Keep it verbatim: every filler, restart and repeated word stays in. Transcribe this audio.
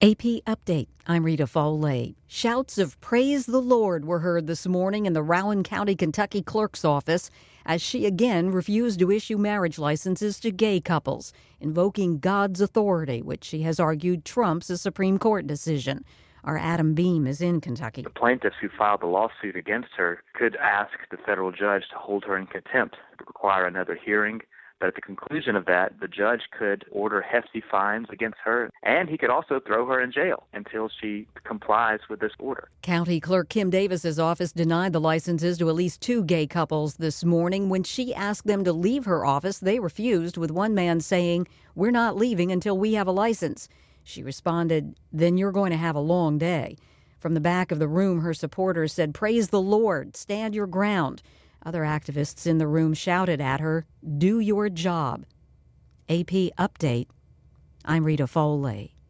A P Update. I'm Rita Foley. Shouts of praise the Lord were heard this morning in the Rowan County, Kentucky clerk's office as she again refused to issue marriage licenses to gay couples, invoking God's authority, which she has argued trumps a Supreme Court decision. Our Adam Beam is in Kentucky. The plaintiffs who filed the lawsuit against her could ask the federal judge to hold her in contempt, require another hearing. But at the conclusion of that, the judge could order hefty fines against her, and he could also throw her in jail until she complies with this order. County Clerk Kim Davis's office denied the licenses to at least two gay couples this morning. When she asked them to leave her office, they refused, with one man saying, "We're not leaving until we have a license." She responded, "Then you're going to have a long day." From the back of the room, her supporters said, "Praise the Lord, stand your ground." Other activists in the room shouted at her, "Do your job." A P Update. I'm Rita Foley.